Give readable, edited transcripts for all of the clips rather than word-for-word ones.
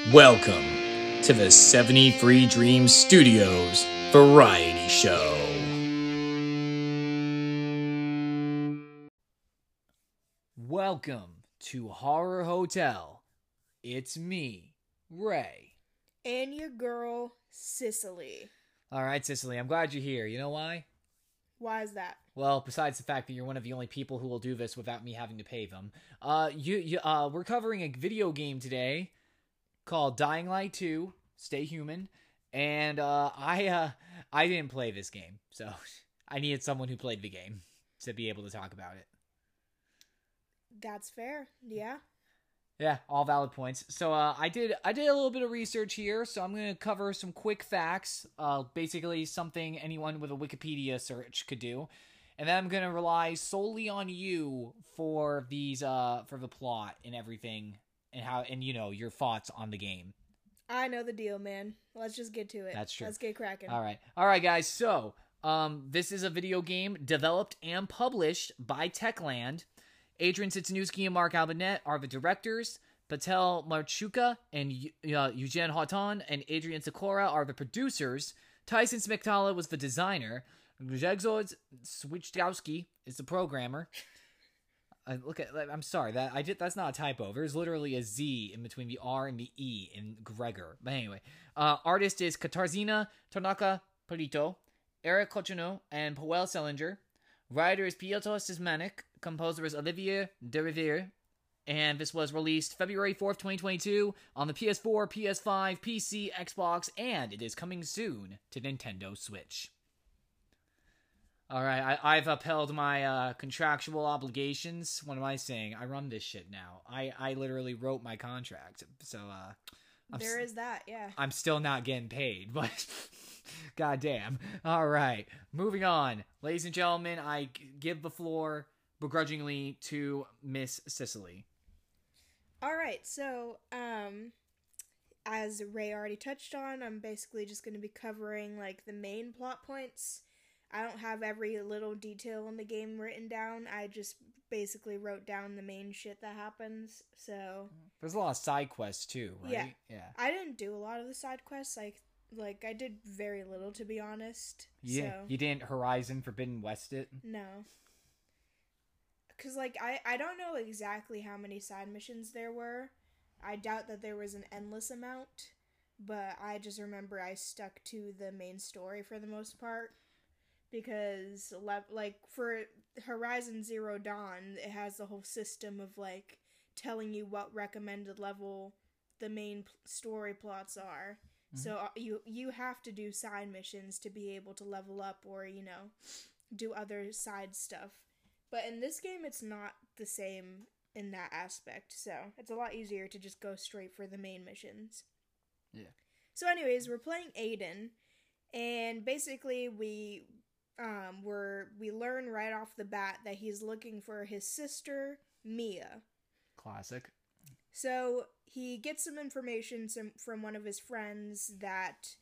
Welcome to the 73 Dreams Studios Variety Show. Welcome to Horror Hotel. It's me, Ray. And your girl, Cicely. Alright, Cicely, I'm glad you're here. You know why? Why is that? Well, besides the fact that you're one of the only people who will do this without me having to pay them. We're covering a video game today called Dying Light 2, Stay Human, and I didn't play this game, so I needed someone who played the game to be able to talk about it. That's fair, yeah. Yeah, all valid points. So I did a little bit of research here, so I'm going to cover some quick facts, basically something anyone with a Wikipedia search could do. And then I'm going to rely solely on you for these for the plot and everything. And your thoughts on the game. I know the deal, man. Let's just get to it. That's true. Let's get cracking. All right, guys. So, this is a video game developed and published by Techland. Adrian Sitsinewski and Mark Albinet are the directors. Patel Marchuka and Eugen Houghton and Adrian Sikora are the producers. Tyson Smektala was the designer. Grzegorz Swiczkowski is the programmer. I'm sorry, that's not a typo. There's literally a Z in between the R and the E in Gregor. But anyway, artist is Katarzyna Tanaka Polito, Eric Cochino, and Powell Sellinger. Writer is Piotr Szymanek. Composer is Olivier Deriviere. And this was released February 4th, 2022 on the PS4, PS5, PC, Xbox, and it is coming soon to Nintendo Switch. Alright, I've upheld my contractual obligations. What am I saying? I run this shit now. I literally wrote my contract. So, there is that, yeah. I'm still not getting paid, but goddamn. Alright, moving on. Ladies and gentlemen, I give the floor begrudgingly to Miss Cicely. Alright, so, as Ray already touched on, I'm basically just going to be covering, the main plot points. I don't have every little detail in the game written down. I just basically wrote down the main shit that happens, so... There's a lot of side quests, too, right? Yeah. I didn't do a lot of the side quests. I did very little, to be honest. Yeah. So. You didn't Horizon Forbidden West it? No. Because, I don't know exactly how many side missions there were. I doubt that there was an endless amount. But I just remember I stuck to the main story for the most part. Because, for Horizon Zero Dawn, it has the whole system of, telling you what recommended level the main story plots are. Mm-hmm. So, you have to do side missions to be able to level up or, do other side stuff. But in this game, it's not the same in that aspect. So, it's a lot easier to just go straight for the main missions. Yeah. So, anyways, we're playing Aiden. And basically, we learn right off the bat that he's looking for his sister, Mia. Classic. So, he gets some information from one of his friends that,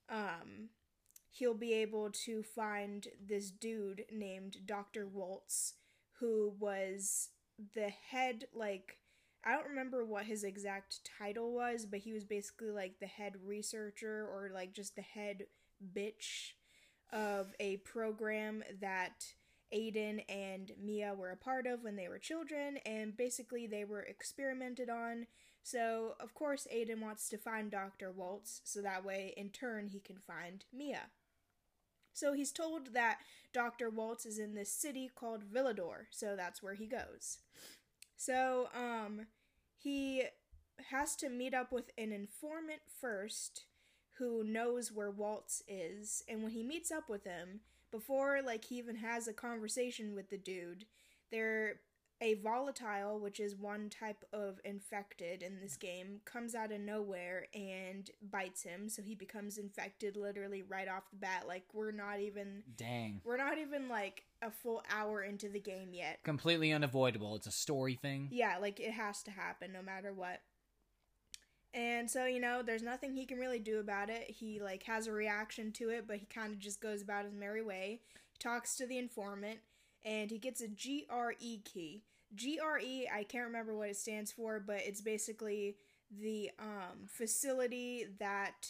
he'll be able to find this dude named Dr. Waltz, who was the head, I don't remember what his exact title was, but he was basically, the head researcher or, just the head bitch of a program that Aiden and Mia were a part of when they were children, and basically they were experimented on. So, of course, Aiden wants to find Dr. Waltz, so that way, in turn, he can find Mia. So he's told that Dr. Waltz is in this city called Villador, so that's where he goes. So, he has to meet up with an informant first, who knows where Waltz is, and when he meets up with him, before, he even has a conversation with the dude, they're a volatile, which is one type of infected in this game, comes out of nowhere and bites him, so he becomes infected literally right off the bat. We're not even... Dang. We're not even, a full hour into the game yet. Completely unavoidable. It's a story thing. Yeah, it has to happen no matter what. And so, there's nothing he can really do about it. He, has a reaction to it, but he kind of just goes about his merry way. He talks to the informant, and he gets a GRE key. GRE, I can't remember what it stands for, but it's basically the facility that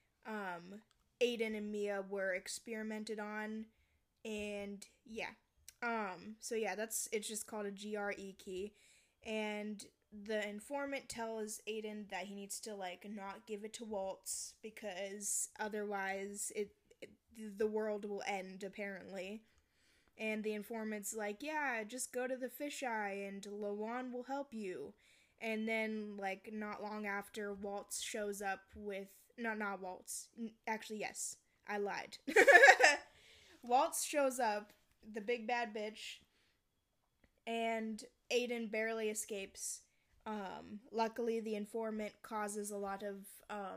Aiden and Mia were experimented on, and yeah. So yeah, it's just called a GRE key, and the informant tells Aiden that he needs to like not give it to Waltz because otherwise the world will end apparently. And the informant's like, yeah, just go to the fisheye and Lawan will help you. And then, like, not long after, Waltz shows up with... No, not Waltz. Actually, yes. I lied. Waltz shows up, the big bad bitch, and Aiden barely escapes. Luckily, the informant causes a lot of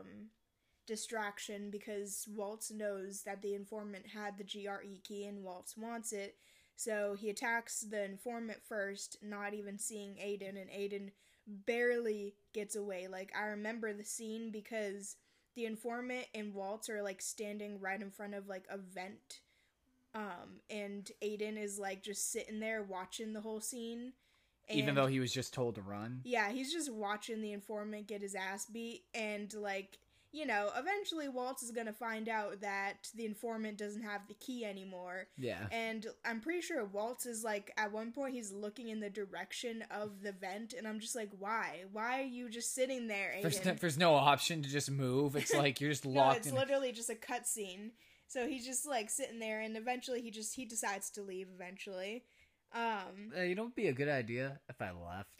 distraction because Waltz knows that the informant had the GRE key and Waltz wants it. So he attacks the informant first, not even seeing Aiden, and Aiden barely gets away. Like, I remember the scene because the informant and Waltz are, like, standing right in front of, like, a vent. And Aiden is, like, just sitting there watching the whole scene. Even though he was just told to run? Yeah, he's just watching the informant get his ass beat, and, like, you know, eventually Waltz is gonna find out that the informant doesn't have the key anymore. Yeah. And I'm pretty sure Waltz is, like, at one point he's looking in the direction of the vent, and I'm just like, why? Why are you just sitting there, Aiden? There's no option to just move. It's like you're just locked in. No, it's literally just a cutscene. So he's just, like, sitting there, and eventually he decides to leave eventually. You know, it'd be a good idea if I left.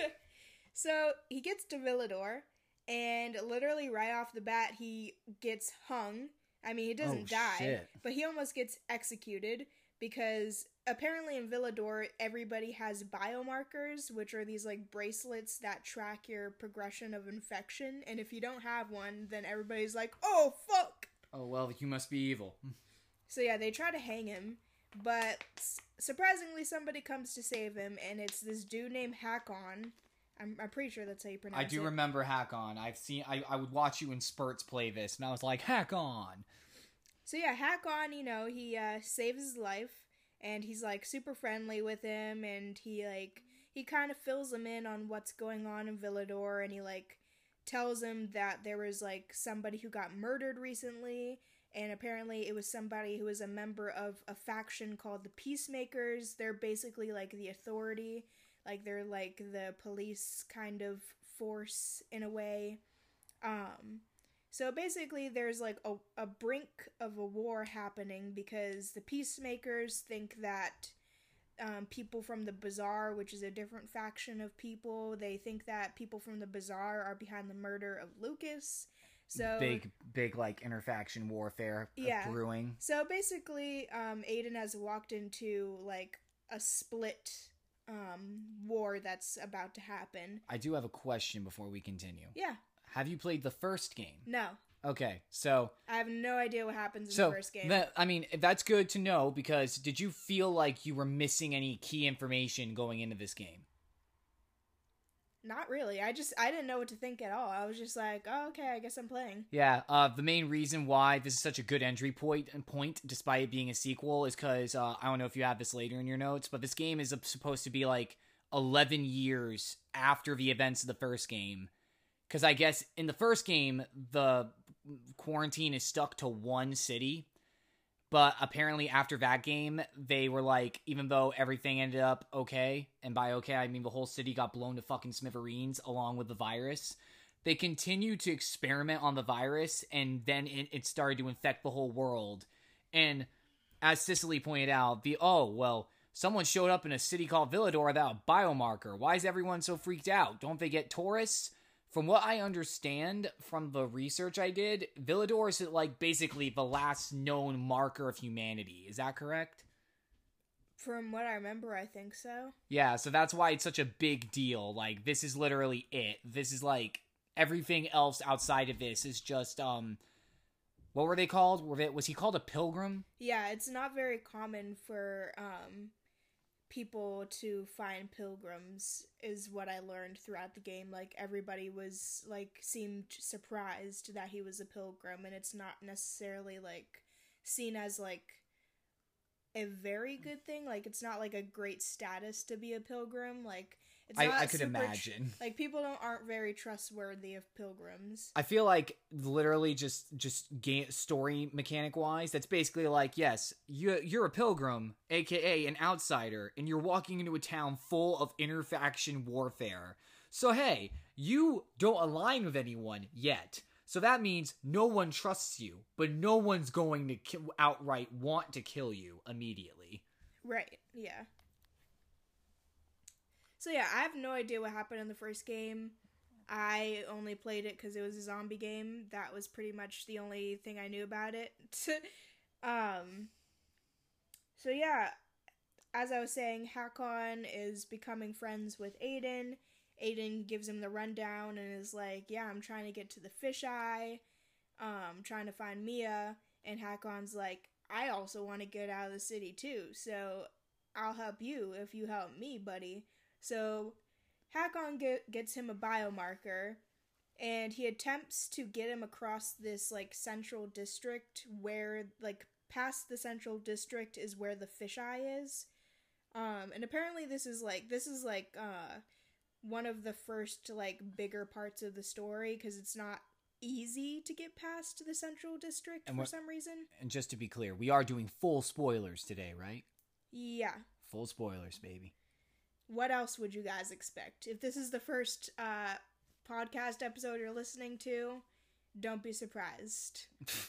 So he gets to Villador, and literally right off the bat, he gets hung. I mean, he doesn't die, shit. but he almost gets executed because apparently in Villador, everybody has biomarkers, which are these, like, bracelets that track your progression of infection. And if you don't have one, then everybody's like, oh, fuck! Oh, well, you must be evil. So yeah, they try to hang him, but surprisingly, somebody comes to save him, and it's this dude named Hakon. I'm pretty sure that's how you pronounce it. I do remember Hakon. I would watch you in spurts play this, and I was like, Hakon! So yeah, Hakon, you know, he saves his life, and he's, like, super friendly with him, and he kind of fills him in on what's going on in Villador, and he, like, tells him that there was, like, somebody who got murdered recently, and apparently it was somebody who was a member of a faction called the Peacemakers. They're basically, like, the authority. Like, they're, like, the police kind of force, in a way. So basically there's, like, a brink of a war happening because the Peacemakers think that people from the Bazaar, which is a different faction of people, they think that people from the Bazaar are behind the murder of Lucas. So big like interfaction warfare brewing. So basically, Aiden has walked into, like, a split war that's about to happen. I do have a question before we continue. Yeah. Have you played the first game? No. Okay, so... I have no idea what happens in the first game. I mean, that's good to know, because did you feel like you were missing any key information going into this game? Not really. I didn't know what to think at all. I was just like, oh, okay, I guess I'm playing. Yeah, the main reason why this is such a good entry point, despite it being a sequel, is because, I don't know if you have this later in your notes, but this game is supposed to be, like, 11 years after the events of the first game. Because I guess in the first game, the quarantine is stuck to one city. But apparently after that game, they were like, even though everything ended up okay, and by okay, I mean the whole city got blown to fucking smithereens along with the virus, they continued to experiment on the virus, and then it started to infect the whole world. And as Cicely pointed out, someone showed up in a city called Villador without a biomarker. Why is everyone so freaked out? Don't they get tourists? From what I understand from the research I did, Villador is, like, basically the last known marker of humanity. Is that correct? From what I remember, I think so. Yeah, so that's why it's such a big deal. Like, this is literally it. This is, like, everything else outside of this is just, what were they called? Was he called a pilgrim? Yeah, it's not very common for, people to find pilgrims, is what I learned throughout the game. Like, everybody was, like, seemed surprised that he was a pilgrim, and it's not necessarily, like, seen as, like, a very good thing. Like, it's not, like, a great status to be a pilgrim. Like, It's I not could super imagine. like people aren't very trustworthy of pilgrims. I feel like literally just story mechanic wise, that's basically like, yes, you're a pilgrim, aka an outsider, and you're walking into a town full of interfaction warfare. So hey, you don't align with anyone yet. So that means no one trusts you, but no one's going to outright want to kill you immediately. Right, yeah. So yeah, I have no idea what happened in the first game. I only played it because it was a zombie game. That was pretty much the only thing I knew about it. So yeah, as I was saying, Hakon is becoming friends with Aiden. Aiden gives him the rundown and is like, yeah, I'm trying to get to the fisheye. Trying to find Mia. And Hakon's like, I also want to get out of the city too, so I'll help you if you help me, buddy. So Hakon gets him a biomarker, and he attempts to get him across this, like, central district where, like, past the central district is where the fisheye is. And apparently this is one of the first, like, bigger parts of the story, because it's not easy to get past the central district for some reason. And just to be clear, we are doing full spoilers today, right? Yeah. Full spoilers, baby. What else would you guys expect? If this is the first podcast episode you're listening to, don't be surprised.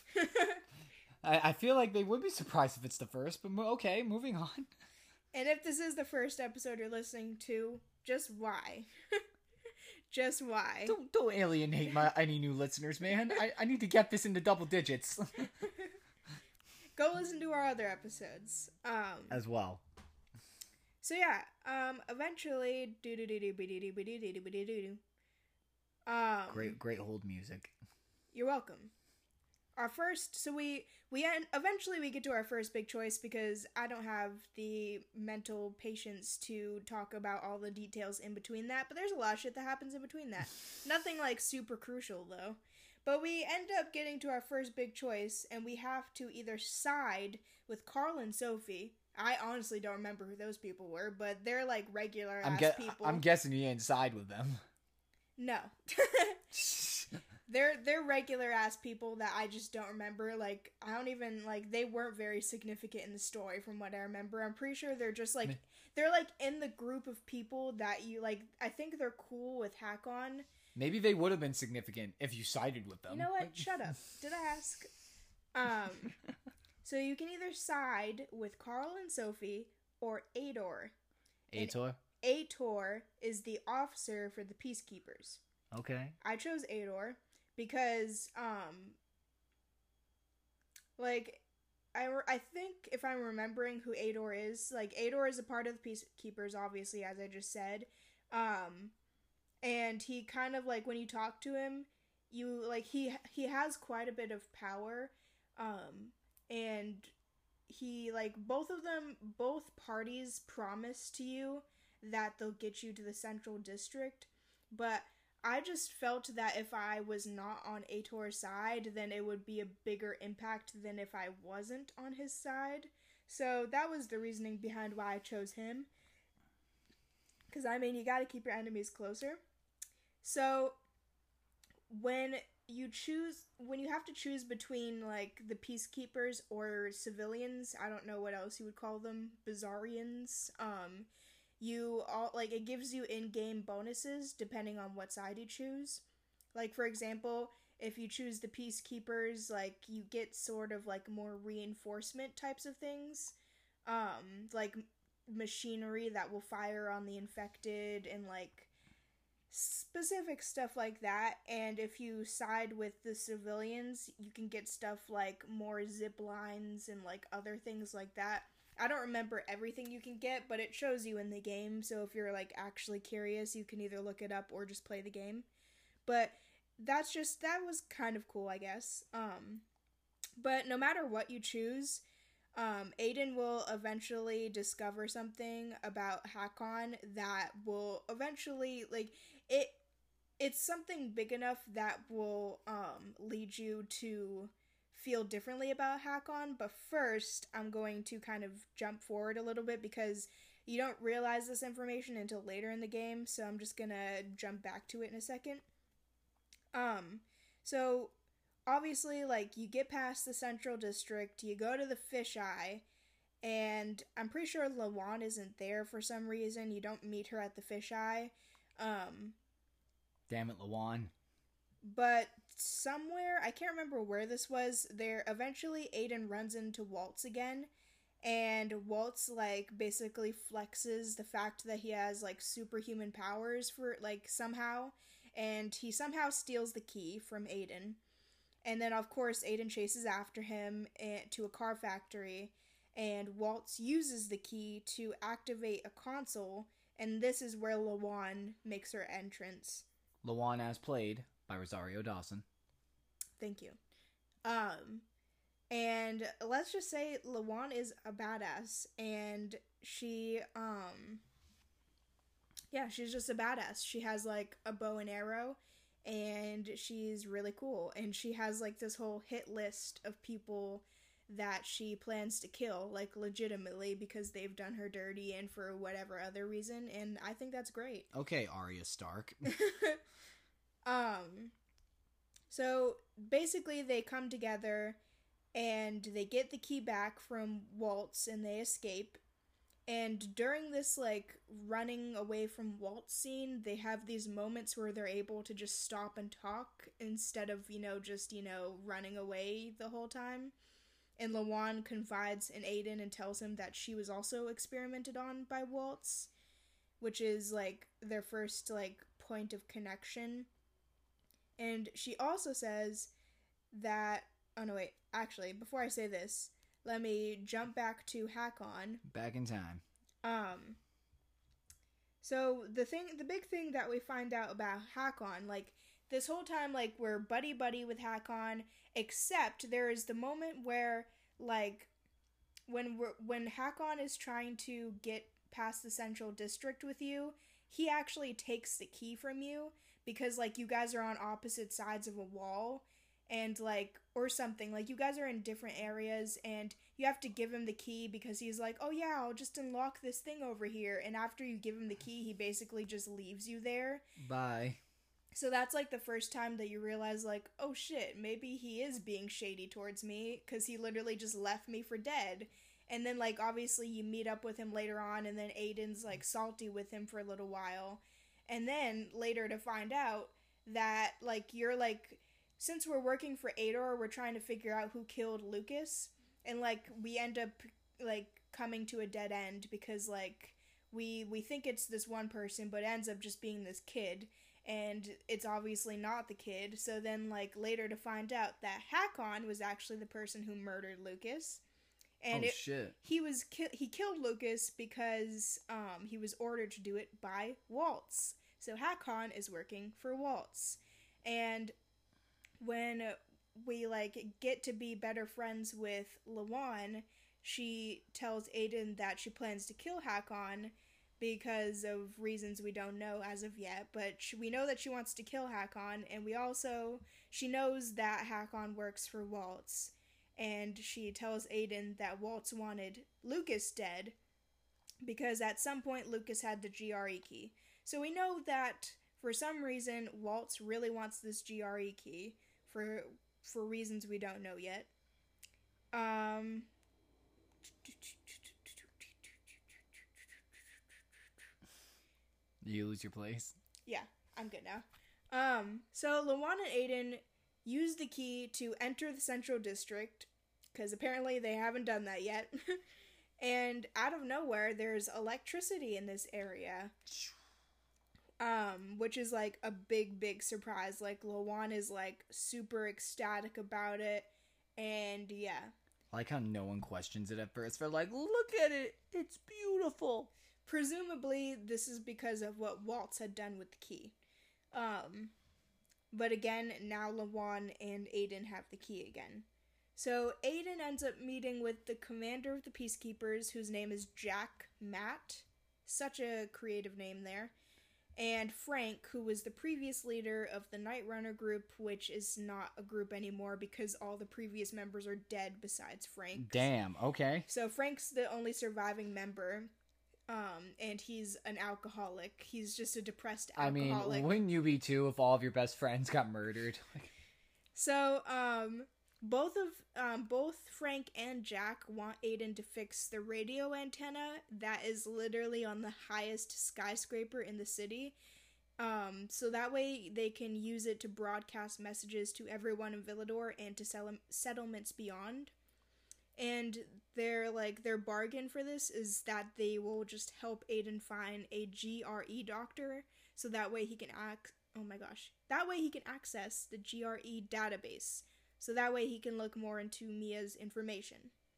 I feel like they would be surprised if it's the first, but okay, moving on. And if this is the first episode you're listening to, just why? Just why? Don't alienate any new listeners, man. I need to get this into double digits. Go listen to our other episodes. As well. So yeah, eventually, Great hold music. You're welcome. Our first, so eventually we get to our first big choice because I don't have the mental patience to talk about all the details in between that, but there's a lot of shit that happens in between that. Nothing like super crucial though. But we end up getting to our first big choice, and we have to either side with Carl and Sophie. I honestly don't remember who those people were, but they're like regular ass people. I'm guessing you ain't side with them. No. They're regular ass people that I just don't remember. Like, I don't even, like, they weren't very significant in the story from what I remember. I'm pretty sure they're just like, they're like in the group of people that you, like, I think they're cool with Hakon. Maybe they would have been significant if you sided with them. You know what? Shut up. Did I ask? So you can either side with Carl and Sophie or Ador. Ator? Ator is the officer for the Peacekeepers. Okay. I chose Ador because, like, I think if I'm remembering who Ador is, like, Ador is a part of the Peacekeepers, obviously, as I just said. And he kind of, like, when you talk to him, you, like, he has quite a bit of power, and he, like, both parties promise to you that they'll get you to the Central District, but I just felt that if I was not on Ator's side, then it would be a bigger impact than if I wasn't on his side. So that was the reasoning behind why I chose him. Because, I mean, you gotta keep your enemies closer. So, when you have to choose between, like, the Peacekeepers or civilians, I don't know what else you would call them, Bizarrians, it gives you in-game bonuses depending on what side you choose. Like, for example, if you choose the Peacekeepers, like, you get sort of, like, more reinforcement types of things. Like, machinery that will fire on the infected and, like, specific stuff like that. And if you side with the civilians, you can get stuff like more zip lines and, like, other things like that. I don't remember everything you can get, but it shows you in the game, so if you're, like, actually curious, you can either look it up or just play the game. But that was kind of cool, I guess. But no matter what you choose, Aiden will eventually discover something about Hakon that will eventually, like, it's something big enough that will, lead you to feel differently about Hakon, but first I'm going to kind of jump forward a little bit because You don't realize this information until later in the game, so I'm just gonna jump back to it in a second. So obviously, like, you get past the Central District, you go to the Fisheye, and I'm pretty sure Lawan isn't there for some reason. You don't meet her at the Fisheye. Damn it, Lawan. But somewhere, I can't remember where this was, there eventually Aiden runs into Waltz again, and Waltz, like, basically flexes the fact that he has, like, superhuman powers for, like, somehow, and he somehow steals the key from Aiden. And then, of course, Aiden chases after him to a car factory, and Waltz uses the key to activate a console, and this is where Lawan makes her entrance. Lawan as played by Rosario Dawson. Thank you. And let's just say Lawan is a badass, and she, she's just a badass. She has, like, a bow and arrow, and she's really cool, and she has, like, this whole hit list of people that she plans to kill, like, legitimately, because they've done her dirty and for whatever other reason, and I think that's great. Okay, Arya Stark. So basically they come together and they get the key back from Waltz and they escape. And during this, like, running away from Waltz scene, they have these moments where they're able to just stop and talk instead of, just, running away the whole time. And Lawan confides in Aiden and tells him that she was also experimented on by Waltz, which is, like, their first, like, point of connection. And she also says that... Oh, no, wait. Actually, before I say this, let me jump back to Hakon. Back in time. So, the big thing that we find out about Hakon, like, this whole time, like, we're buddy-buddy with Hakon, except there is the moment where, like, when Hakon is trying to get past the Central District with you, he actually takes the key from you, because, like, you guys are on opposite sides of a wall, and, like, or something, like, you guys are in different areas, and you have to give him the key, because he's like, oh yeah, I'll just unlock this thing over here, and after you give him the key, he basically just leaves you there. Bye. So that's, like, the first time that you realize, like, oh shit, maybe he is being shady towards me, because he literally just left me for dead. And then, like, obviously you meet up with him later on, and then Aiden's, like, salty with him for a little while. And then, later to find out that, like, you're, like, since we're working for Ador, we're trying to figure out who killed Lucas. And, like, we end up, like, coming to a dead end, because, like, we think it's this one person, but it ends up just being this kid. And it's obviously not the kid. So then, like, later to find out that Hakon was actually the person who murdered Lucas. And shit. He killed Lucas because he was ordered to do it by Waltz. So Hakon is working for Waltz. And when we, like, get to be better friends with Lawan, she tells Aiden that she plans to kill Hakon because of reasons we don't know as of yet, but we know that she wants to kill Hakon, and she knows that Hakon works for Waltz, and she tells Aiden that Waltz wanted Lucas dead, because at some point Lucas had the GRE key. So we know that, for some reason, Waltz really wants this GRE key, for reasons we don't know yet. You lose your place? Yeah, I'm good now. So Lawan and Aiden use the key to enter the Central District, because apparently they haven't done that yet. And out of nowhere, there's electricity in this area. Which is, like, a big, big surprise. Like, Lawan is, like, super ecstatic about it, and yeah. I like how no one questions it at first. They're like, look at it, it's beautiful. Presumably, this is because of what Waltz had done with the key. But again, now Lawan and Aiden have the key again. So Aiden ends up meeting with the commander of the Peacekeepers, whose name is Jack Matt. Such a creative name there. And Frank, who was the previous leader of the Night Runner group, which is not a group anymore because all the previous members are dead besides Frank. Damn, okay. So Frank's the only surviving member. And he's an alcoholic. He's just a depressed I mean, alcoholic. wouldn't you be too if all of your best friends got murdered? So, both Frank and Jack want Aiden to fix the radio antenna that is literally on the highest skyscraper in the city. So that way they can use it to broadcast messages to everyone in Villador and to settlements beyond. And their bargain for this is that they will just help Aiden find a GRE doctor, so that way he can access the GRE database. So that way he can look more into Mia's information.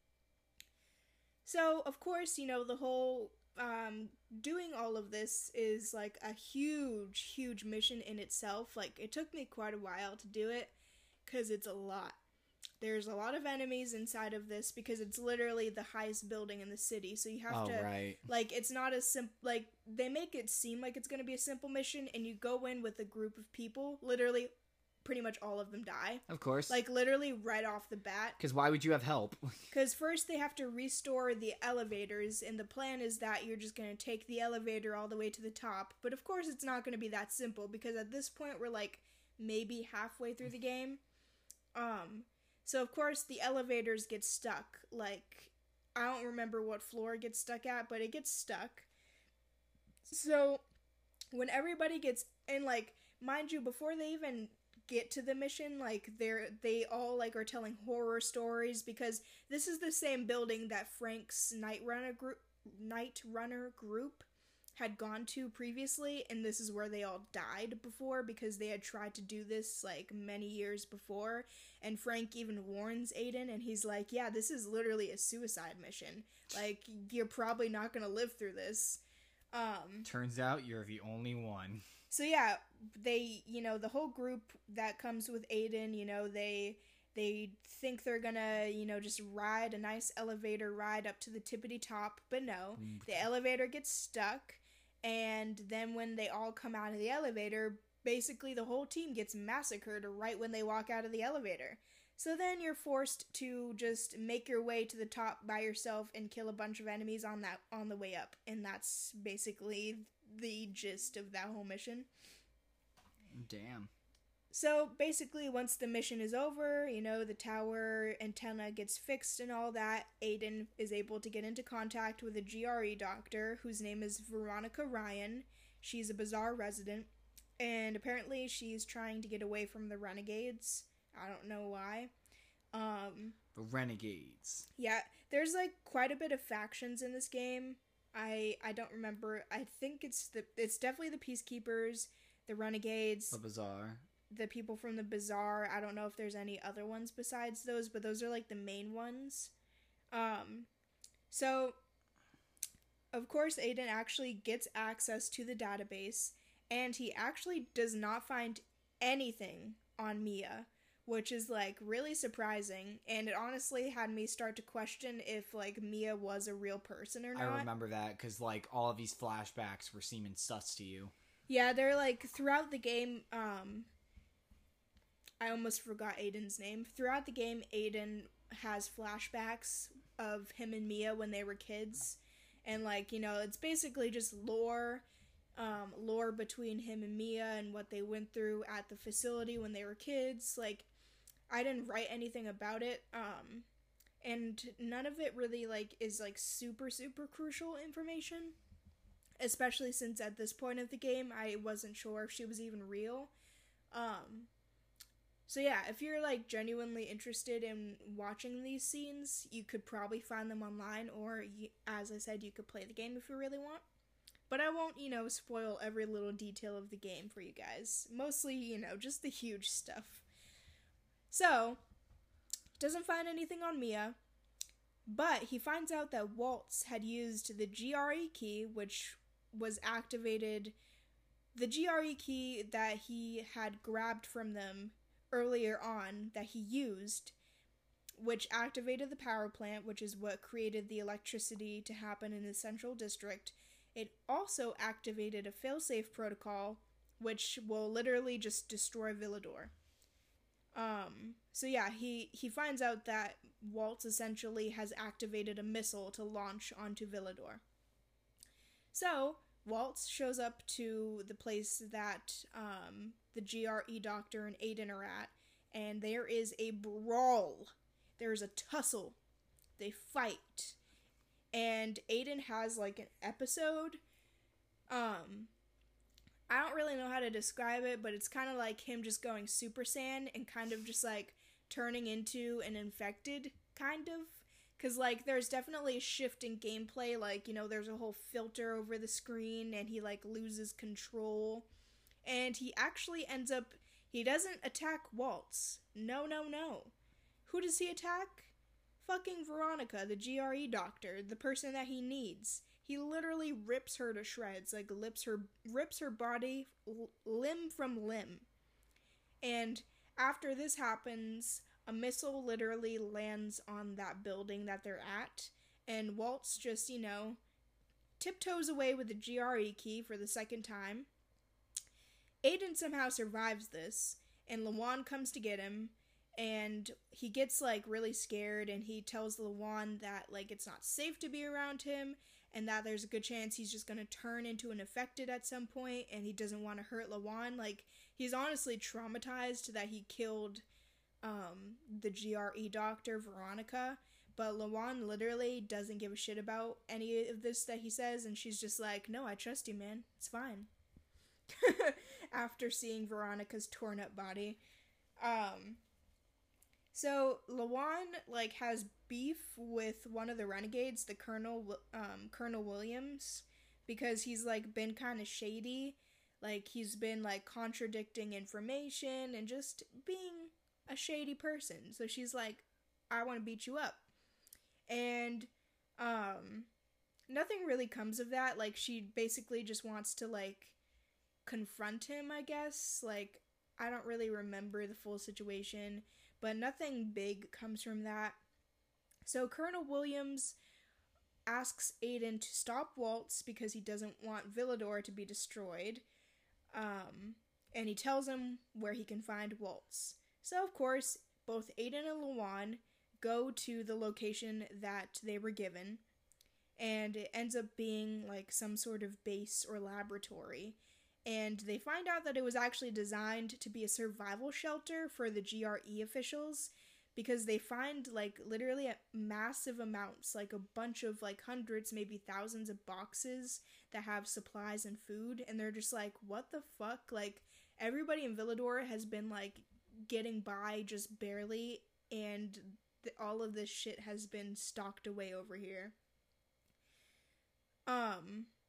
So, of course, the whole doing all of this is like a huge mission in itself. Like, it took me quite a while to do it because it's a lot. There's a lot of enemies inside of this because it's literally the highest building in the city. So you have to, right. like, it's not as simple, like, they make it seem like it's going to be a simple mission, and you go in with a group of people, literally, pretty much all of them die. Of course. Like, literally right off the bat. Because why would you have help? Because first they have to restore the elevators, and the plan is that you're just going to take the elevator all the way to the top. But of course it's not going to be that simple, because at this point we're, like, maybe halfway through the game. So, of course, the elevators get stuck. Like, I don't remember what floor it gets stuck at, but it gets stuck. So, when everybody gets... And, like, mind you, before they even get to the mission, like, they all, like, are telling horror stories, because this is the same building that Frank's Night Runner group had gone to previously, and this is where they all died before, because they had tried to do this, like, many years before, and Frank even warns Aiden, and he's like, yeah, this is literally a suicide mission. Like, you're probably not gonna live through this. Turns out you're the only one. So yeah, they, the whole group that comes with Aiden, they think they're gonna, just ride a nice elevator ride up to the tippity top, but no, the elevator gets stuck, and then when they all come out of the elevator, basically the whole team gets massacred right when they walk out of the elevator. So then you're forced to just make your way to the top by yourself and kill a bunch of enemies on the way up, and that's basically the gist of that whole mission. Damn. So basically, once the mission is over, the tower antenna gets fixed and all that, Aiden is able to get into contact with a GRE doctor whose name is Veronica Ryan. She's a Bazaar resident, and apparently she's trying to get away from the Renegades. I don't know why. The Renegades. Yeah, there's like quite a bit of factions in this game. I don't remember. I think it's definitely the Peacekeepers, the Renegades, The Bazaar. The people from the Bazaar. I don't know if there's any other ones besides those, but those are like the main ones. So of course Aiden actually gets access to the database, and he actually does not find anything on Mia, which is like really surprising, and it honestly had me start to question if like Mia was a real person or not. I remember that because like all of these flashbacks were seeming sus to you. Yeah, they're like throughout the game. I almost forgot Aiden's name. Throughout the game, Aiden has flashbacks of him and Mia when they were kids, and like it's basically just lore between him and Mia and what they went through at the facility when they were kids. Like, I didn't write anything about it, and none of it really like is like super crucial information, especially since at this point of the game I wasn't sure if she was even real. So yeah, if you're like genuinely interested in watching these scenes, you could probably find them online, or as I said, you could play the game if you really want. But I won't, spoil every little detail of the game for you guys. Mostly, just the huge stuff. So, doesn't find anything on Mia, but he finds out that Waltz had used the GRE key, which was activated, the GRE key that he had grabbed from them earlier on, that he used, which activated the power plant, which is what created the electricity to happen in the Central District. It also activated a failsafe protocol, which will literally just destroy Villador. So yeah, he finds out that Waltz essentially has activated a missile to launch onto Villador. So Waltz shows up to the place that the GRE doctor and Aiden are at, and there is a brawl. There is a tussle. They fight. And Aiden has like an episode. I don't really know how to describe it, but it's kind of like him just going Super Saiyan and kind of just like turning into an infected, kind of. Because, like, there's definitely a shift in gameplay. Like, you know, there's a whole filter over the screen and he, like, loses control. And he actually ends up, he doesn't attack Waltz. No, no, no. Who does he attack? Fucking Veronica, the GRE doctor, the person that he needs. He literally rips her to shreds, like rips her body limb from limb. And after this happens, a missile literally lands on that building that they're at, and Waltz just, you know, tiptoes away with the GRE key for the second time. Aiden somehow survives this, and Lawan comes to get him, and he gets, like, really scared, and he tells Lawan that, like, it's not safe to be around him, and that there's a good chance he's just gonna turn into an infected at some point, and he doesn't want to hurt Lawan. Like, he's honestly traumatized that he killed the GRE doctor, Veronica, but Lawan literally doesn't give a shit about any of this that he says, and she's just like, no, I trust you, man. It's fine. After seeing Veronica's torn up body. So Lawan, like, has beef with one of the renegades, the Colonel Williams, because he's, like, been kind of shady. Like, he's been, like, contradicting information and just being a shady person. So she's like, I want to beat you up. And nothing really comes of that. Like, she basically just wants to, like, confront him, I guess. Like, I don't really remember the full situation, but nothing big comes from that. So Colonel Williams asks Aiden to stop Waltz because he doesn't want Villador to be destroyed. And he tells him where he can find Waltz. So, of course, both Aiden and Lawan go to the location that they were given, and it ends up being, like, some sort of base or laboratory, and they find out that it was actually designed to be a survival shelter for the GRE officials, because they find, like, literally massive amounts, like a bunch of, like, hundreds, maybe thousands of boxes that have supplies and food, and they're just like, what the fuck? Like, everybody in Villador has been, like, getting by just barely, and all of this shit has been stocked away over here. I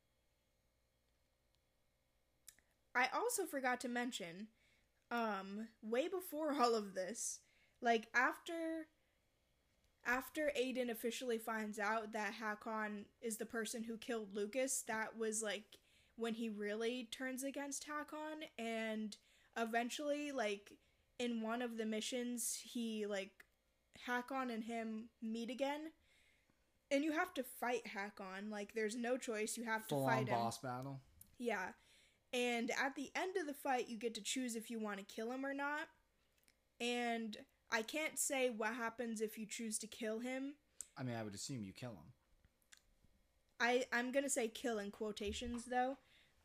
also forgot to mention, way before all of this, like, after Aiden officially finds out that Hakon is the person who killed Lucas, that was, like, when he really turns against Hakon, and eventually, like, in one of the missions, he, like, Hakon and him meet again, and you have to fight Hakon. Like, there's no choice, you have to fight him. Full-on boss battle? Yeah. And at the end of the fight, you get to choose if you want to kill him or not. And I can't say what happens if you choose to kill him. I mean, I would assume you kill him. I'm gonna say kill in quotations, though.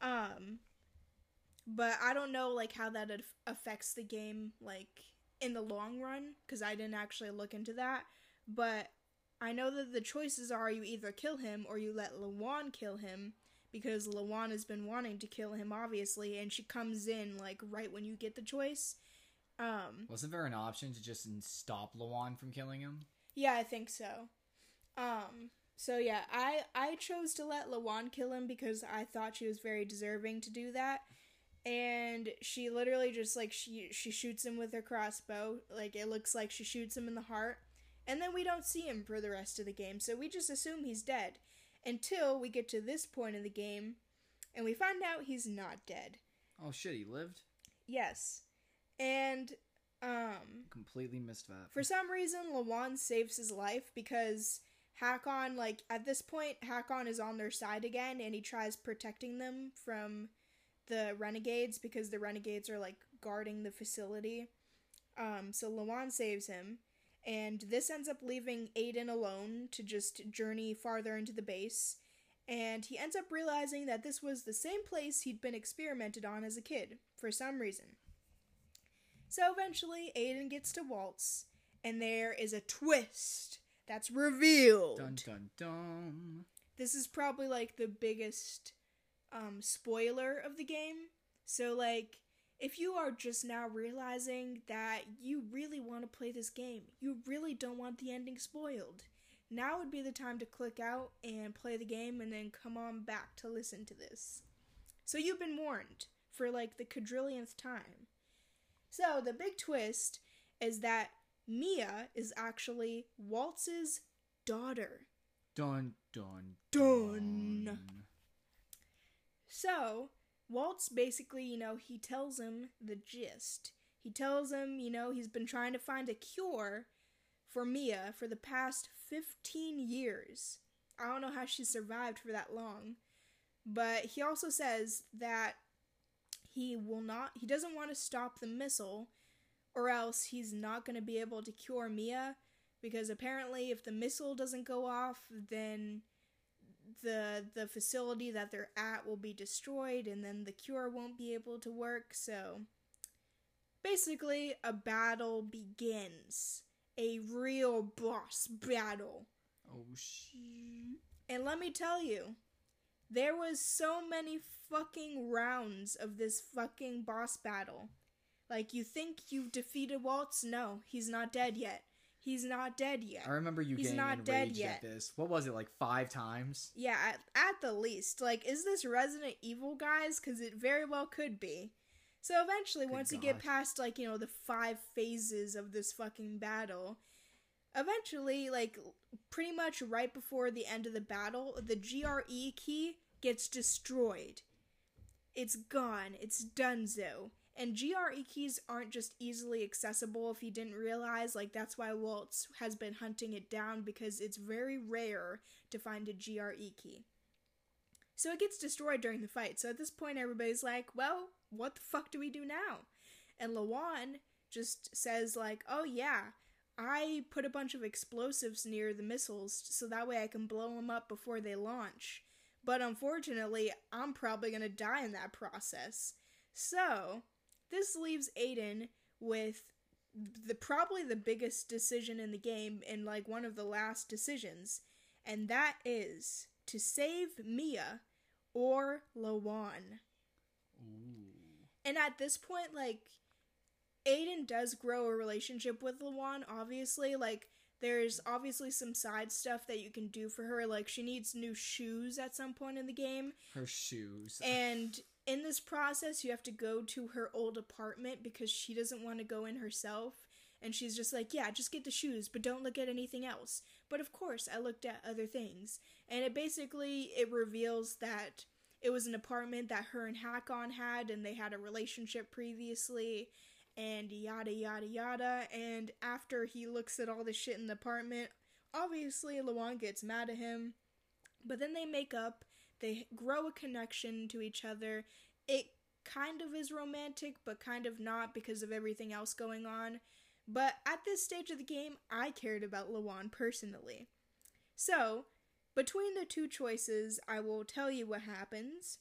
But I don't know, like, how that affects the game, like, in the long run, because I didn't actually look into that. But I know that the choices are you either kill him or you let Lawan kill him, because Lawan has been wanting to kill him, obviously, and she comes in, like, right when you get the choice. Wasn't there an option to just stop Lawan from killing him? Yeah, I think so. So yeah, I chose to let Lawan kill him because I thought she was very deserving to do that. And she literally just, like, she shoots him with her crossbow. Like, it looks like she shoots him in the heart. And then we don't see him for the rest of the game, so we just assume he's dead. Until we get to this point in the game, and we find out he's not dead. Oh shit, he lived? Yes. And, completely missed that. for some reason, Lawan saves his life because Hakon, like, at this point, Hakon is on their side again, and he tries protecting them from the renegades because the renegades are, like, guarding the facility. So Lawan saves him, and this ends up leaving Aiden alone to just journey farther into the base. And he ends up realizing that this was the same place he'd been experimented on as a kid, for some reason. So eventually, Aiden gets to Waltz, and there is a twist that's revealed. Dun dun dun. This is probably, like, the biggest spoiler of the game. So, like, if you are just now realizing that you really want to play this game, you really don't want the ending spoiled, now would be the time to click out and play the game and then come on back to listen to this. So you've been warned for, like, the quadrillionth time. So the big twist is that Mia is actually Waltz's daughter. Dun dun Dun. So, Waltz basically, he tells him the gist. He tells him, he's been trying to find a cure for Mia for the past 15 years. I don't know how she survived for that long. But he also says that he doesn't want to stop the missile, or else he's not going to be able to cure Mia, because apparently if the missile doesn't go off, then the facility that they're at will be destroyed, and then the cure won't be able to work. So basically, a battle begins. A real boss battle. Oh, shit. And let me tell you, there was so many fucking rounds of this fucking boss battle. Like, you think you've defeated Waltz? No, he's not dead yet. He's not dead yet. I remember you getting enraged at this. What was it, like 5 times? Yeah, at the least. Like, is this Resident Evil, guys? Because it very well could be. So eventually, once you get past, like, the 5 phases of this fucking battle, eventually, like, pretty much right before the end of the battle, the GRE key gets destroyed. It's gone. It's donezo. And GRE keys aren't just easily accessible if you didn't realize. Like, that's why Waltz has been hunting it down, because it's very rare to find a GRE key. So it gets destroyed during the fight. So at this point, everybody's like, well, what the fuck do we do now? And Lawan just says, like, oh yeah, I put a bunch of explosives near the missiles so that way I can blow them up before they launch. But unfortunately, I'm probably going to die in that process. So this leaves Aiden with probably the biggest decision in the game, and like one of the last decisions, and that is to save Mia or Lawan. Ooh. And at this point, like, Aiden does grow a relationship with Lawan, obviously. Like, there's obviously some side stuff that you can do for her. Like, she needs new shoes at some point in the game. Her shoes. And in this process, you have to go to her old apartment because she doesn't want to go in herself. And she's just like, yeah, just get the shoes, but don't look at anything else. But of course, I looked at other things. And it reveals that it was an apartment that her and Hakon had, and they had a relationship previously, and yada yada yada. And after he looks at all the shit in the apartment, obviously Lawan gets mad at him. But then they make up, they grow a connection to each other. It kind of is romantic, but kind of not because of everything else going on. But at this stage of the game, I cared about Lawan personally. So, between the two choices, I will tell you what happens.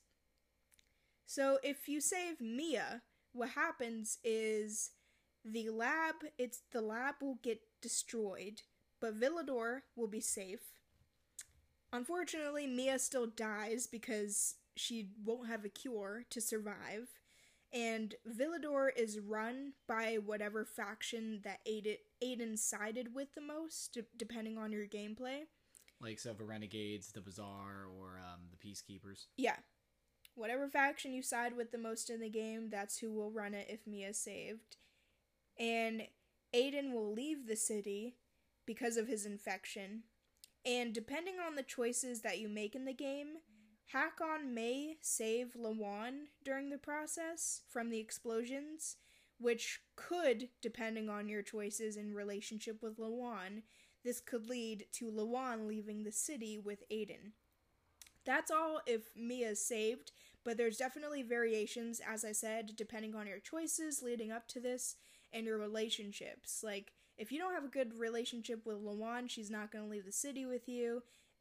So, if you save Mia, what happens is the lab will get destroyed, but Villador will be safe. Unfortunately, Mia still dies because she won't have a cure to survive. And Villador is run by whatever faction that Aiden sided with the most, depending on your gameplay. Like, so the Renegades, the Bazaar, or the Peacekeepers. Yeah. Whatever faction you side with the most in the game, that's who will run it if Mia's saved. And Aiden will leave the city because of his infection. And depending on the choices that you make in the game, Hakon may save Lawan during the process from the explosions, which could, depending on your choices in relationship with Lawan, this could lead to Lawan leaving the city with Aiden. That's all if Mia's saved, but there's definitely variations, as I said, depending on your choices leading up to this and your relationships. Like, if you don't have a good relationship with Lawan, she's not going to leave the city with you.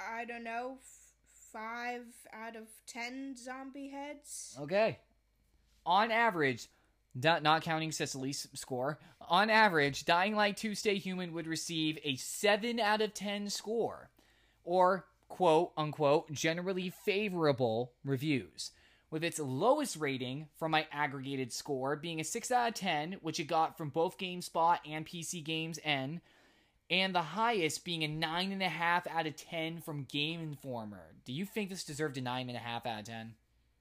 I don't know, 5 out of 10 zombie heads. Okay. On average, not counting Cicely's score, on average, Dying Light 2 Stay Human would receive a 7 out of 10 score, or quote unquote generally favorable reviews, with its lowest rating from my aggregated score being a 6 out of 10, which it got from both GameSpot and PC Games N, and the highest being a 9.5 out of 10 from Game Informer. Do you think this deserved a 9.5 out of 10?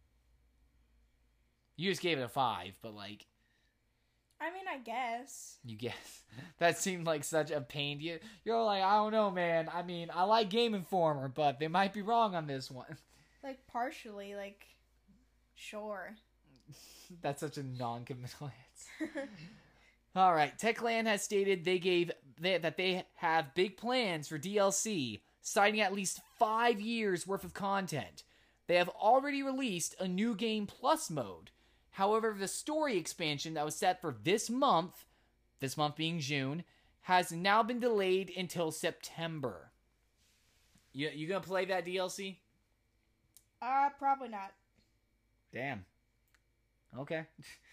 You just gave it a 5, but like... I mean, I guess. You guess. That seemed like such a pain. You're like, I don't know, man. I mean, I like Game Informer, but they might be wrong on this one. Like, partially, like, sure. That's such a non-committal answer. Alright, Techland has stated that they have big plans for DLC, citing at least 5 years worth of content. They have already released a New Game Plus mode. However, the story expansion that was set for this month being June, has now been delayed until September. You gonna play that DLC? Probably not. Damn. Okay.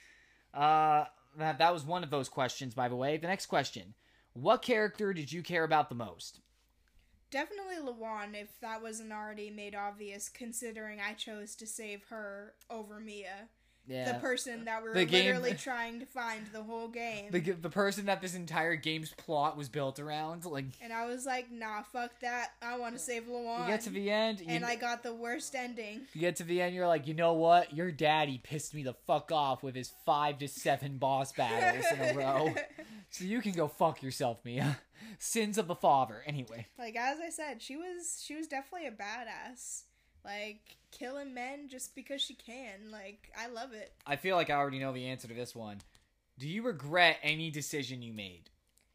That was one of those questions, by the way. The next question. What character did you care about the most? Definitely Lawan, if that wasn't already made obvious, considering I chose to save her over Mia. Yeah. The person that we were literally trying to find the whole game. The person that this entire game's plot was built around. Like, and I was like, nah, fuck that. I want to save Lawan. You get to the end. And I got the worst ending. You get to the end, you're like, you know what? Your daddy pissed me the fuck off with his 5 to 7 boss battles in a row. So you can go fuck yourself, Mia. Sins of the father. Anyway. Like, as I said, she was definitely a badass. Like, killing men just because she can. Like, I love it. I feel like I already know the answer to this one. Do you regret any decision you made?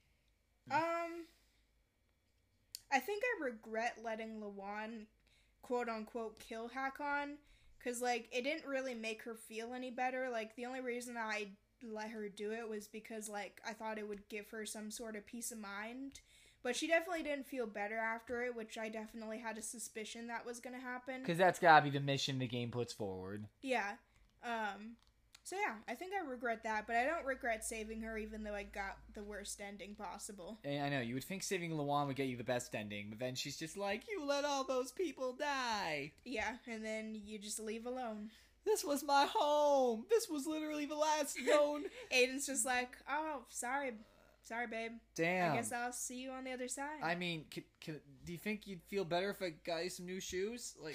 I think I regret letting Lawan, quote-unquote, kill Hakon. Because, like, it didn't really make her feel any better. Like, the only reason I let her do it was because, like, I thought it would give her some sort of peace of mind. But she definitely didn't feel better after it, which I definitely had a suspicion that was going to happen. Because that's gotta be the mission the game puts forward. Yeah. So yeah, I think I regret that, but I don't regret saving her even though I got the worst ending possible. I know, you would think saving Lawan would get you the best ending, but then she's just like, you let all those people die! Yeah, and then you just leave alone. This was my home! This was literally the last known... Aiden's just like, oh, sorry, babe. Damn. I guess I'll see you on the other side. I mean, do you think you'd feel better if I got you some new shoes? Like...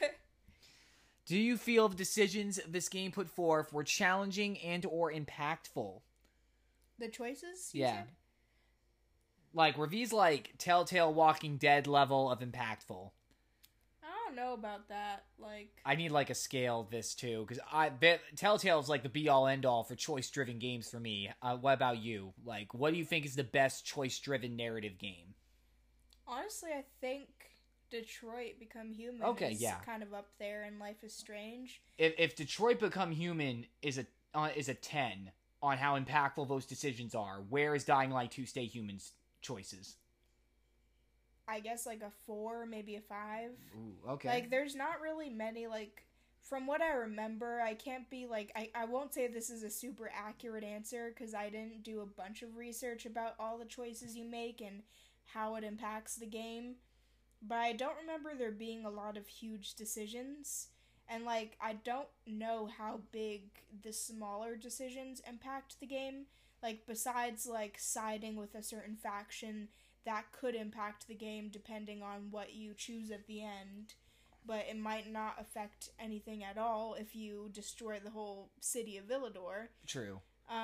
Do you feel the decisions this game put forth were challenging and or impactful? The choices? Yeah. Said? Like, were these like Telltale Walking Dead level of impactful? I don't know about that. Like, I need like a scale of this too, because Telltale's like the be-all end-all for choice-driven games for me. What about you? Like, what do you think is the best choice-driven narrative game? Honestly, I think Detroit Become Human is kind of up there, and Life is Strange. If Detroit Become Human is a 10 on how impactful those decisions are, where is Dying Light 2 Stay Human's choices? I guess like a 4, maybe a 5. Ooh, okay. Like, there's not really many, like, from what I remember, I can't be like, I won't say this is a super accurate answer, because I didn't do a bunch of research about all the choices you make and how it impacts the game. But I don't remember there being a lot of huge decisions. And, like, I don't know how big the smaller decisions impact the game. Like, besides, like, siding with a certain faction, that could impact the game depending on what you choose at the end. But it might not affect anything at all if you destroy the whole city of Villador. True.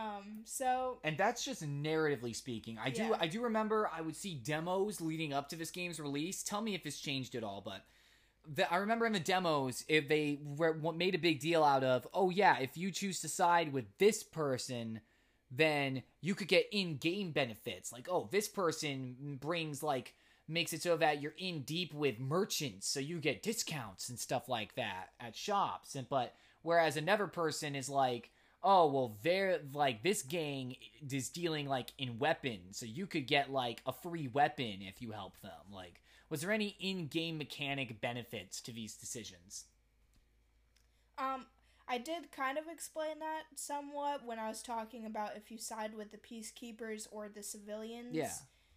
And that's just narratively speaking. I do remember I would see demos leading up to this game's release. Tell me if it's changed at all, but I remember in the demos, if they made a big deal out of, oh yeah, if you choose to side with this person, then you could get in-game benefits. Like, oh, this person makes it so that you're in deep with merchants, so you get discounts and stuff like that at shops. But whereas another person is like, oh, well, they're, like, this gang is dealing, like, in weapons, so you could get, like, a free weapon if you help them. Like, was there any in-game mechanic benefits to these decisions? I did kind of explain that somewhat when I was talking about if you side with the peacekeepers or the civilians. Yeah.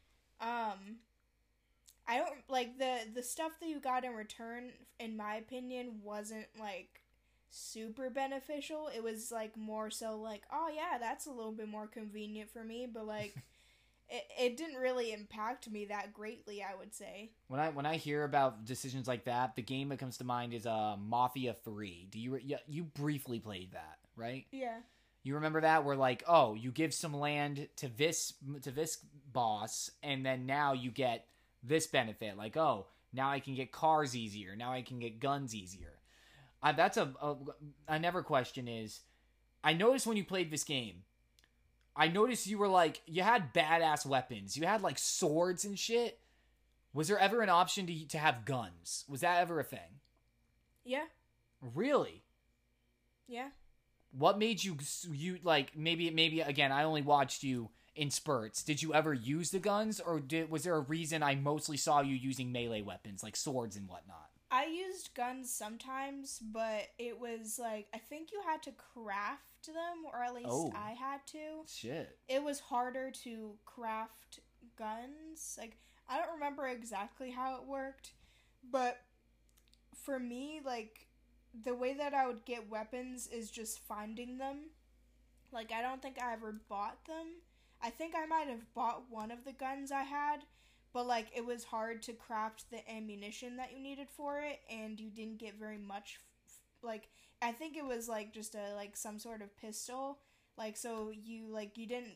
I don't like the stuff that you got in return, in my opinion, wasn't like super beneficial. It was like more so like, oh yeah, that's a little bit more convenient for me, but like it didn't really impact me that greatly, I would say. When I hear about decisions like that, the game that comes to mind is Mafia 3. You briefly played that, right? Yeah. You remember that, where like, oh, you give some land to this boss, and then now you get this benefit, like, oh, now I can get cars easier, now I can get guns easier. That's another question is, I noticed when you played this game, I noticed you were like, you had badass weapons, you had like swords and shit. Was there ever an option to have guns? Was that ever a thing? Yeah. Really? Yeah. What made you like, maybe again, I only watched you in spurts. Did you ever use the guns, or was there a reason I mostly saw you using melee weapons like swords and whatnot? I used guns sometimes, but it was like, I think you had to craft them, or at least I had to. Shit. It was harder to craft guns. Like, I don't remember exactly how it worked, but for me, like, the way that I would get weapons is just finding them. Like, I don't think I ever bought them. I think I might have bought one of the guns I had, but, like, it was hard to craft the ammunition that you needed for it, and you didn't get very much, like, I think it was, like, just some sort of pistol, like, so you didn't,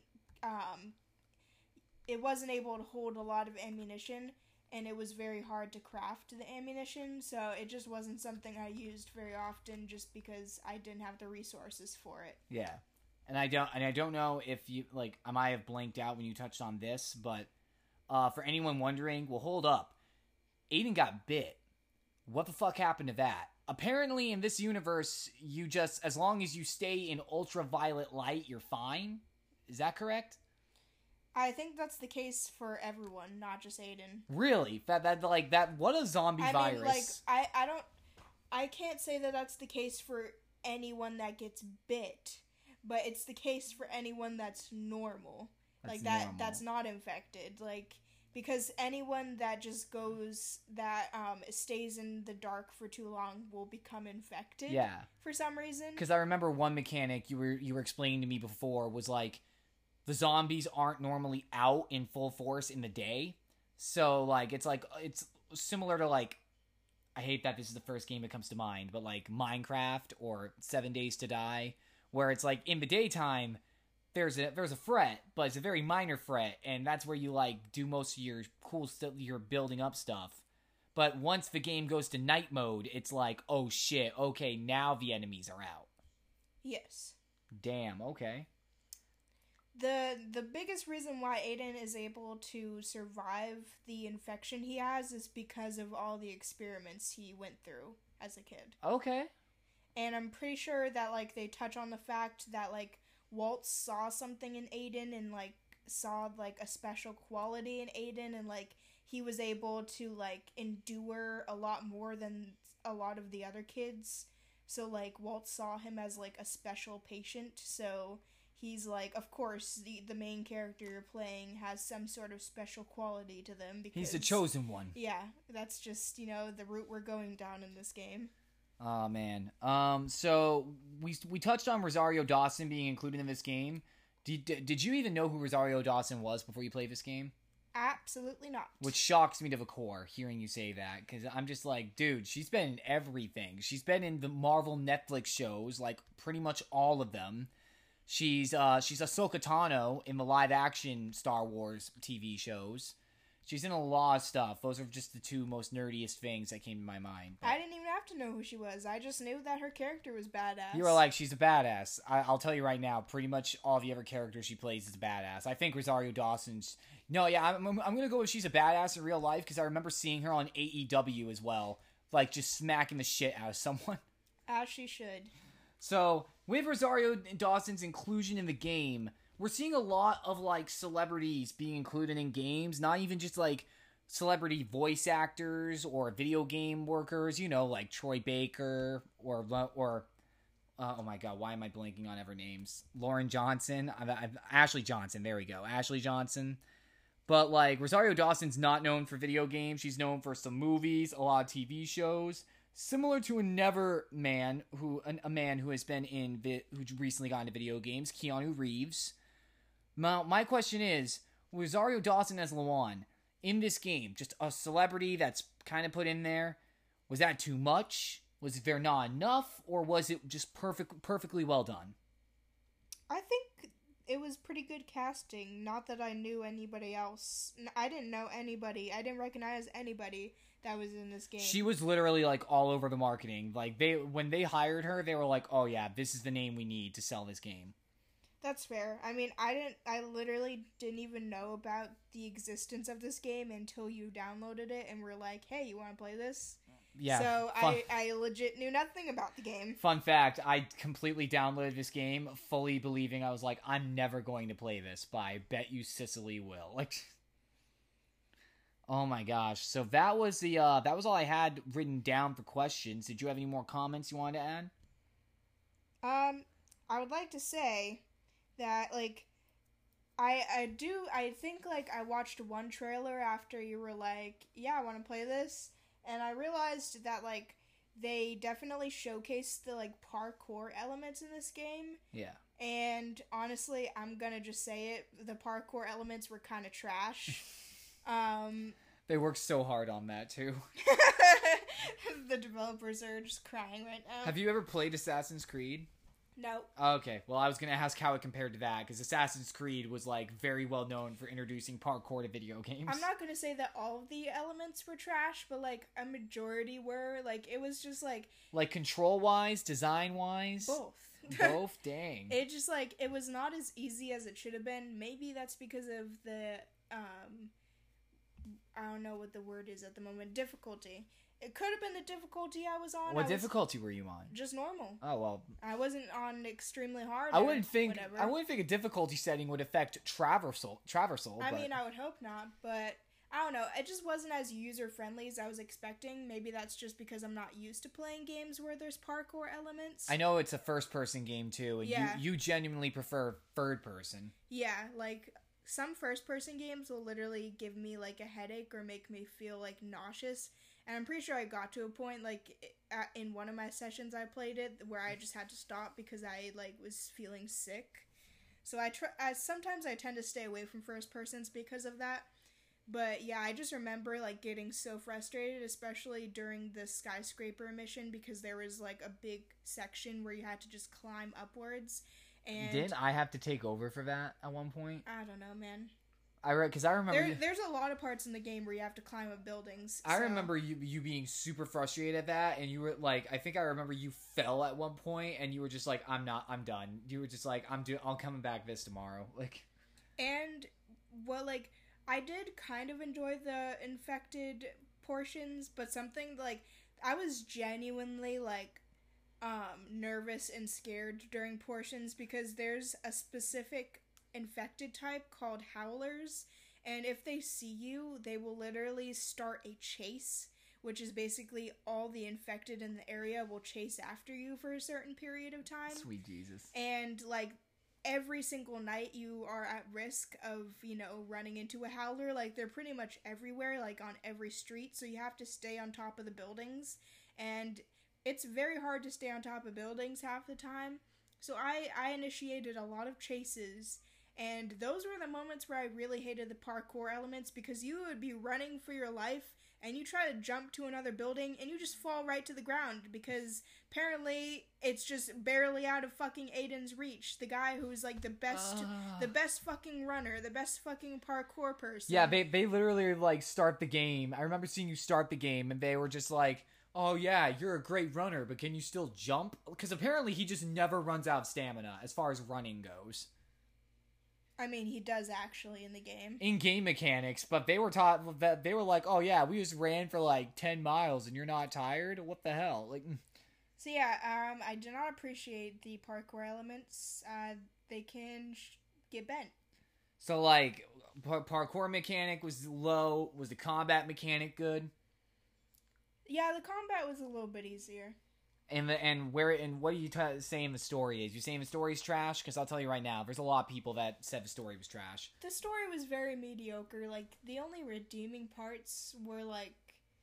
it wasn't able to hold a lot of ammunition, and it was very hard to craft the ammunition, so it just wasn't something I used very often just because I didn't have the resources for it. Yeah. And I don't know if you, like, I might have blanked out when you touched on this, but for anyone wondering, well, hold up. Aiden got bit. What the fuck happened to that? Apparently, in this universe, you just, as long as you stay in ultraviolet light, you're fine. Is that correct? I think that's the case for everyone, not just Aiden. Really? That what a zombie virus. I mean, like, I can't say that that's the case for anyone that gets bit, but it's the case for anyone that's normal. That's not infected. Like, because anyone that just stays in the dark for too long will become infected. Yeah. For some reason. Because I remember one mechanic you were explaining to me before was like, the zombies aren't normally out in full force in the day. So, like, it's similar to, like, I hate that this is the first game that comes to mind, but, like, Minecraft or 7 Days to Die, where it's, like, in the daytime, there's a threat, but it's a very minor threat, and that's where you, like, do most of your cool stuff, your building up stuff. But once the game goes to night mode, it's like, oh shit, okay, now the enemies are out. Yes. Damn, okay. The biggest reason why Aiden is able to survive the infection he has is because of all the experiments he went through as a kid. Okay. And I'm pretty sure that, like, they touch on the fact that, like, Walt saw something in Aiden and, like, saw, like, a special quality in Aiden, and, like, he was able to, like, endure a lot more than a lot of the other kids. So, like, Walt saw him as, like, a special patient, so he's like, of course, the main character you're playing has some sort of special quality to them because he's the chosen one. Yeah, that's just, the route we're going down in this game. Oh, man. So we touched on Rosario Dawson being included in this game. Did you even know who Rosario Dawson was before you played this game? Absolutely not. Which shocks me to the core, hearing you say that, because I'm just like, dude, she's been in everything. She's been in the Marvel Netflix shows, like, pretty much all of them. She's Ahsoka Tano in the live-action Star Wars TV shows. She's in a lot of stuff. Those are just the two most nerdiest things that came to my mind. I didn't even have to know who she was. I just knew that her character was badass. You were like, she's a badass. I'll tell you right now, pretty much all the other characters she plays is badass. I think Rosario Dawson's... No, yeah, I'm going to go with she's a badass in real life, because I remember seeing her on AEW as well. Like, just smacking the shit out of someone. As she should. So, with Rosario Dawson's inclusion in the game, we're seeing a lot of, like, celebrities being included in games, not even just, like, celebrity voice actors or video game workers, you know, like Troy Baker or oh my god, why am I blanking on ever names? Lauren Johnson, Ashley Johnson, there we go, Ashley Johnson. But like Rosario Dawson's not known for video games. She's known for some movies, a lot of TV shows, similar to a man who has been who recently got into video games, Keanu Reeves. Now, my question is, Rosario Dawson as Lawan in this game, just a celebrity that's kind of put in there, was that too much? Was there not enough, or was it just perfectly well done? I think it was pretty good casting. Not that I knew anybody else. I didn't know anybody. I didn't recognize anybody that was in this game. She was literally like all over the marketing. Like when they hired her, they were like, "Oh yeah, this is the name we need to sell this game." That's fair. I mean, I literally didn't even know about the existence of this game until you downloaded it and were like, "Hey, you want to play this?" Yeah. So I legit knew nothing about the game. Fun fact, I completely downloaded this game fully believing I was like, I'm never going to play this, but I bet you Cicely will. Like, oh my gosh. So that was that was all I had written down for questions. Did you have any more comments you wanted to add? I would like to say that, like, I think, like, I watched one trailer after you were like, yeah, I want to play this. And I realized that, like, they definitely showcased the, like, parkour elements in this game. Yeah. And honestly, I'm gonna just say it, the parkour elements were kind of trash. They worked so hard on that, too. The developers are just crying right now. Have you ever played Assassin's Creed? No. Okay, well, I was going to ask how it compared to that, because Assassin's Creed was, like, very well known for introducing parkour to video games. I'm not going to say that all of the elements were trash, but, like, a majority were. Like, it was just, like... Like, control-wise, design-wise? Both. Both? Dang. It just, like, it was not as easy as it should have been. Maybe that's because of the, I don't know what the word is at the moment, difficulty. It could have been the difficulty I was on. What difficulty were you on? Just normal. Oh, well. I wasn't on extremely hard. I wouldn't think a difficulty setting would affect traversal. I mean, I would hope not, but I don't know. It just wasn't as user-friendly as I was expecting. Maybe that's just because I'm not used to playing games where there's parkour elements. I know it's a first-person game, too, and yeah. you genuinely prefer third-person. Yeah, like, some first-person games will literally give me, like, a headache or make me feel, like, nauseous. And I'm pretty sure I got to a point, like, in one of my sessions I played it, where I just had to stop because I, like, was feeling sick. So sometimes I tend to stay away from first persons because of that. But, yeah, I just remember, like, getting so frustrated, especially during the skyscraper mission, because there was, like, a big section where you had to just climb upwards. And didn't I have to take over for that at one point? I don't know, man. Because I remember there's a lot of parts in the game where you have to climb up buildings. I remember you being super frustrated at that, and you were like, I think I remember you fell at one point, and you were just like, I'm done. You were just like, I'll come back this tomorrow. Like, and well, like, I did kind of enjoy the infected portions, but something like I was genuinely like nervous and scared during portions because there's a specific infected type called howlers, and if they see you, they will literally start a chase, which is basically all the infected in the area will chase after you for a certain period of time. Sweet Jesus. And like every single night you are at risk of, you know, running into a howler. Like they're pretty much everywhere, like on every street, so you have to stay on top of the buildings, and it's very hard to stay on top of buildings half the time. So I initiated a lot of chases. And those were the moments where I really hated the parkour elements, because you would be running for your life and you try to jump to another building and you just fall right to the ground because apparently it's just barely out of fucking Aiden's reach. The guy who's like the best fucking runner, the best fucking parkour person. Yeah, they literally like start the game. I remember seeing you start the game and they were just like, oh yeah, you're a great runner, but can you still jump? Because apparently he just never runs out of stamina as far as running goes. I mean, he does actually in the game. In game mechanics, but they were taught that they were like, "Oh yeah, we just ran for like 10 miles and you're not tired? What the hell?" Like so yeah, I do not appreciate the parkour elements. They can get bent. So like parkour mechanic was low. Was the combat mechanic good? Yeah, the combat was a little bit easier. And what are you saying the story is? You saying the story's trash? Because I'll tell you right now, there's a lot of people that said the story was trash. The story was very mediocre. Like, the only redeeming parts were like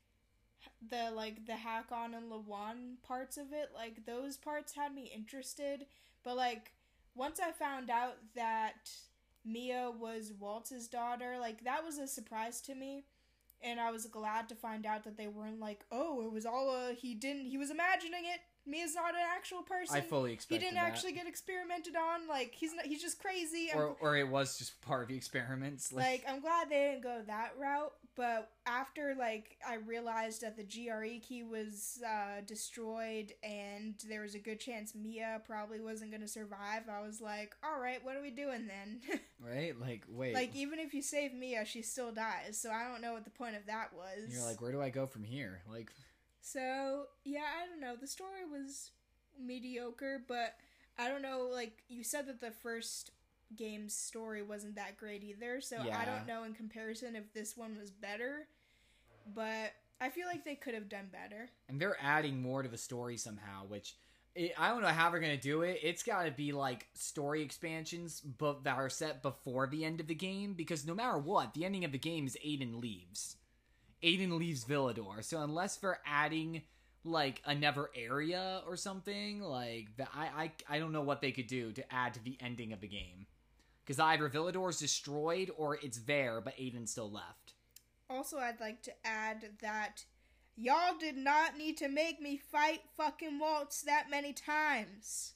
the Hakon and Lawan parts of it. Like, those parts had me interested. But like, once I found out that Mia was Waltz's daughter, like, that was a surprise to me. And I was glad to find out that they weren't like, oh, it was all he was imagining it. Mia's not an actual person. I fully expected He didn't actually get experimented on. Like, he's just crazy. Or it was just part of the experiments. Like, I'm glad they didn't go that route. But after, like, I realized that the GRE key was destroyed and there was a good chance Mia probably wasn't going to survive, I was like, alright, what are we doing then? Right? Like, wait. Like, even if you save Mia, she still dies. So I don't know what the point of that was. And you're like, where do I go from here? Like... So, yeah, I don't know. The story was mediocre, but I don't know, like, you said that the first game's story wasn't that great either, so yeah. I don't know in comparison if this one was better, but I feel like they could have done better. And they're adding more to the story somehow, which... I don't know how they're going to do it. It's got to be, like, story expansions that are set before the end of the game, because no matter what, the ending of the game is Aiden leaves. Aiden leaves Villador, so unless they're adding, like, another area or something, like, I don't know what they could do to add to the ending of the game. Because either Villador's destroyed, or it's there, but Aiden's still left. Also, I'd like to add that y'all did not need to make me fight fucking Waltz that many times.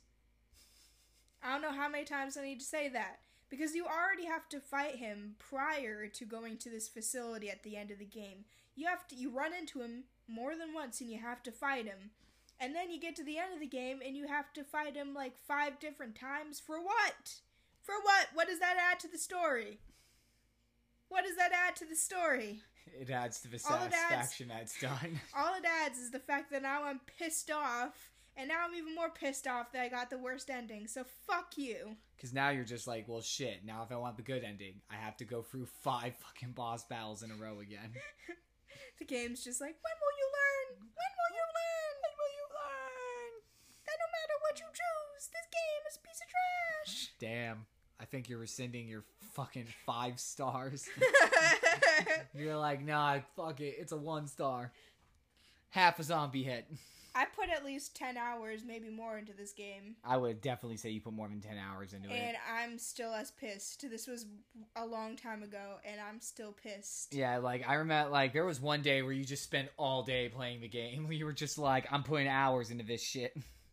I don't know how many times I need to say that. Because you already have to fight him prior to going to this facility at the end of the game. You run into him more than once and you have to fight him. And then you get to the end of the game and you have to fight him like 5 different times. For what? For what? What does that add to the story? What does that add to the story? It adds to the satisfaction that's done. All it adds is the fact that now I'm pissed off. And now I'm even more pissed off that I got the worst ending. So fuck you. Because now you're just like, well, shit. Now if I want the good ending, I have to go through 5 fucking boss battles in a row again. The game's just like, when will you learn? When will you learn? When will you learn? That no matter what you choose, this game is a piece of trash. Damn. I think you're rescinding your fucking 5 stars. You're like, nah, fuck it. It's a 1 star. Half a zombie hit. I put at least 10 hours, maybe more, into this game. I would definitely say you put more than 10 hours into it. And I'm still as pissed. This was a long time ago, and I'm still pissed. Yeah, like, I remember, like, there was one day where you just spent all day playing the game. You were just like, I'm putting hours into this shit.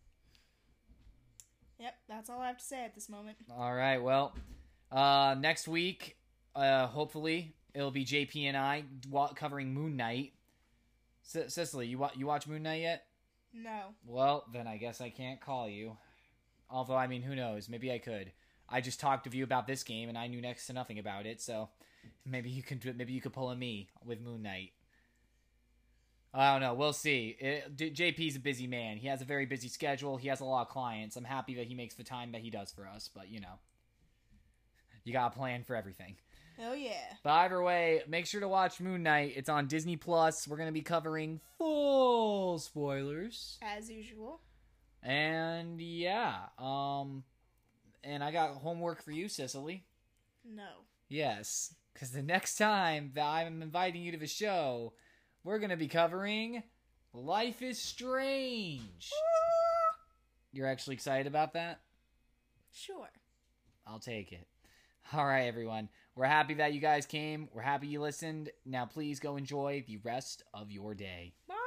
Yep, that's all I have to say at this moment. Alright, well, next week, hopefully, it'll be JP and I covering Moon Knight. Cicely, you watch Moon Knight yet? No. Well, then I guess I can't call you. Although, I mean, who knows? Maybe I could. I just talked to you about this game, and I knew next to nothing about it, so maybe you could pull a me with Moon Knight. I don't know. We'll see. JP's a busy man. He has a very busy schedule. He has a lot of clients. I'm happy that he makes the time that he does for us, but, you know, you gotta plan for everything. Oh, yeah. But either way, make sure to watch Moon Knight. It's on Disney+. We're going to be covering full spoilers. As usual. And, yeah. And I got homework for you, Cicely. No. Yes. Because the next time that I'm inviting you to the show, we're going to be covering Life is Strange. You're actually excited about that? Sure. I'll take it. All right, everyone. We're happy that you guys came. We're happy you listened. Now please go enjoy the rest of your day. Bye.